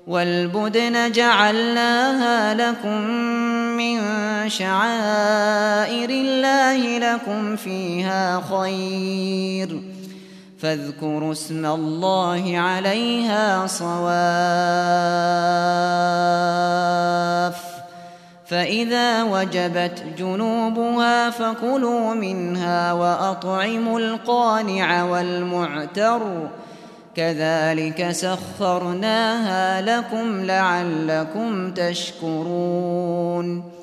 والبدن جعلناها لكم من شعائر الله لكم فيها خير فاذكروا اسم الله عليها صواف فإذا وجبت جنوبها فكلوا منها وأطعموا القانع والمعتر كذلك سخرناها لكم لعلكم تشكرون